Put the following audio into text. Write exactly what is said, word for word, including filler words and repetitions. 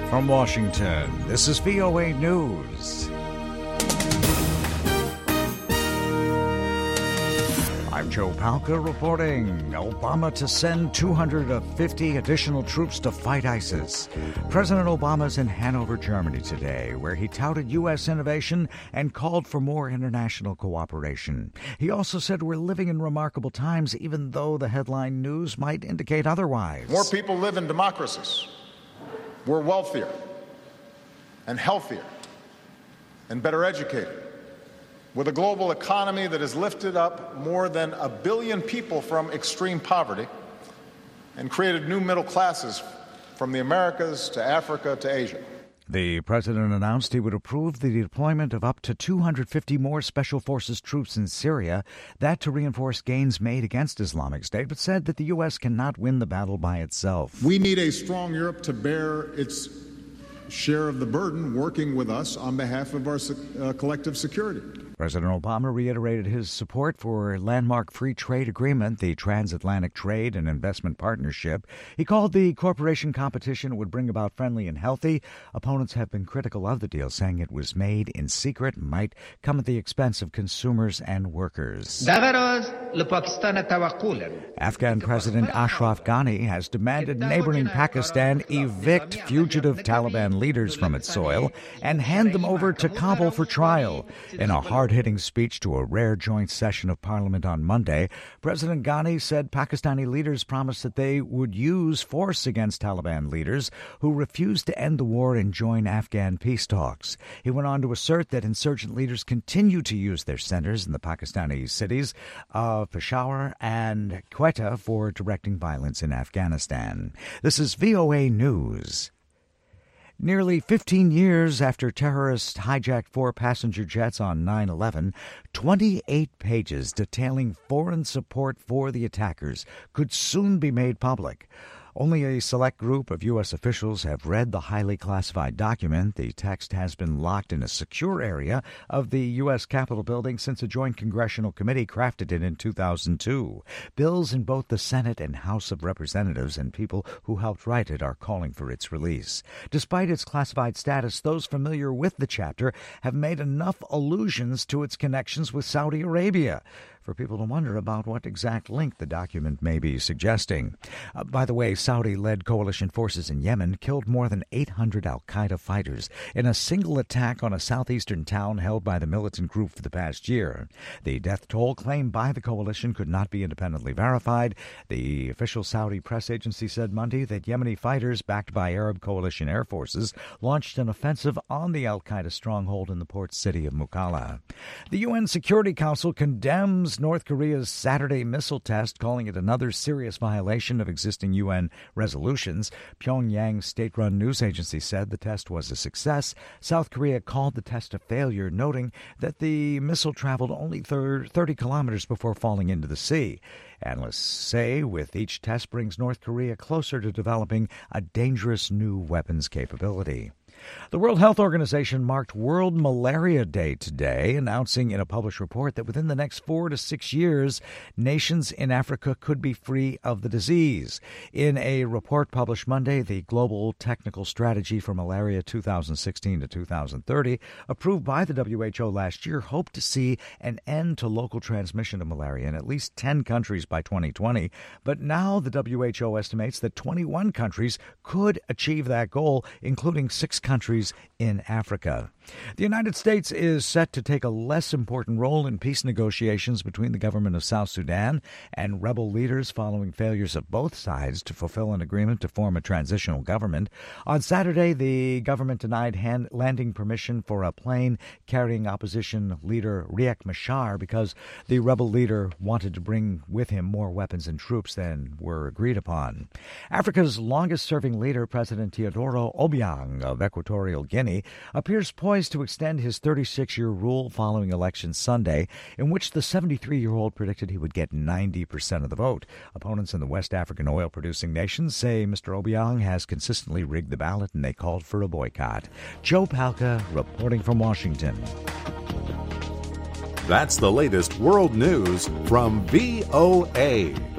From Washington, this is V O A News. I'm Joe Palca reporting. Obama to send two hundred fifty additional troops to fight ISIS. President Obama's in Hanover, Germany today, where he touted U S innovation and called for more international cooperation. He also said we're living in remarkable times, even though the headline news might indicate otherwise. More people live in democracies. We're wealthier and healthier and better educated, with a global economy that has lifted up more than a billion people from extreme poverty and created new middle classes from the Americas to Africa to Asia. The president announced he would approve the deployment of up to two hundred fifty more Special Forces troops in Syria, that to reinforce gains made against Islamic State, but said that the U S cannot win the battle by itself. We need a strong Europe to bear its share of the burden, working with us on behalf of our uh, collective security. President Obama reiterated his support for a landmark free trade agreement, the Transatlantic Trade and Investment Partnership. He called the cooperation competition it would bring about friendly and healthy. Opponents have been critical of the deal, saying it was made in secret and might come at the expense of consumers and workers. Afghan President Ashraf Ghani has demanded neighboring Pakistan evict fugitive Taliban leaders from its soil and hand them over to Kabul for trial. In a hard hard-hitting speech to a rare joint session of Parliament on Monday, President Ghani said Pakistani leaders promised that they would use force against Taliban leaders who refused to end the war and join Afghan peace talks. He went on to assert that insurgent leaders continue to use their centers in the Pakistani cities of Peshawar and Quetta for directing violence in Afghanistan. This is V O A News. Nearly fifteen years after terrorists hijacked four passenger jets on nine eleven, twenty-eight pages detailing foreign support for the attackers could soon be made public. Only a select group of U S officials have read the highly classified document. The text has been locked in a secure area of the U S Capitol building since a joint congressional committee crafted it in two thousand two. Bills in both the Senate and House of Representatives and people who helped write it are calling for its release. Despite its classified status, those familiar with the chapter have made enough allusions to its connections with Saudi Arabia for people to wonder about what exact link the document may be suggesting. Uh, by the way, Saudi-led coalition forces in Yemen killed more than eight hundred al-Qaeda fighters in a single attack on a southeastern town held by the militant group for the past year. The death toll claimed by the coalition could not be independently verified. The official Saudi press agency said Monday that Yemeni fighters, backed by Arab coalition air forces, launched an offensive on the al-Qaeda stronghold in the port city of Mukalla. The U N Security Council condemns North Korea's Saturday missile test, calling it another serious violation of existing U N resolutions. Pyongyang's state-run news agency said the test was a success. South Korea called the test a failure, noting that the missile traveled only thirty kilometers before falling into the sea. Analysts say with each test brings North Korea closer to developing a dangerous new weapons capability. The World Health Organization marked World Malaria Day today, announcing in a published report that within the next four to six years, nations in Africa could be free of the disease. In a report published Monday, the Global Technical Strategy for Malaria two thousand sixteen to two thousand thirty, approved by the W H O last year, hoped to see an end to local transmission of malaria in at least ten countries by twenty twenty. But now the W H O estimates that twenty-one countries could achieve that goal, including six countries in Africa. The United States is set to take a less important role in peace negotiations between the government of South Sudan and rebel leaders following failures of both sides to fulfill an agreement to form a transitional government. On Saturday, the government denied hand landing permission for a plane carrying opposition leader Riek Machar because the rebel leader wanted to bring with him more weapons and troops than were agreed upon. Africa's longest-serving leader, President Teodoro Obiang of Equatorial Guinea, appears poised to extend his thirty-six-year rule following election Sunday, in which the seventy-three-year-old predicted he would get ninety percent of the vote. Opponents in the West African oil-producing nations say Mister Obiang has consistently rigged the ballot, and they called for a boycott. Joe Palca reporting from Washington. That's the latest world news from V O A.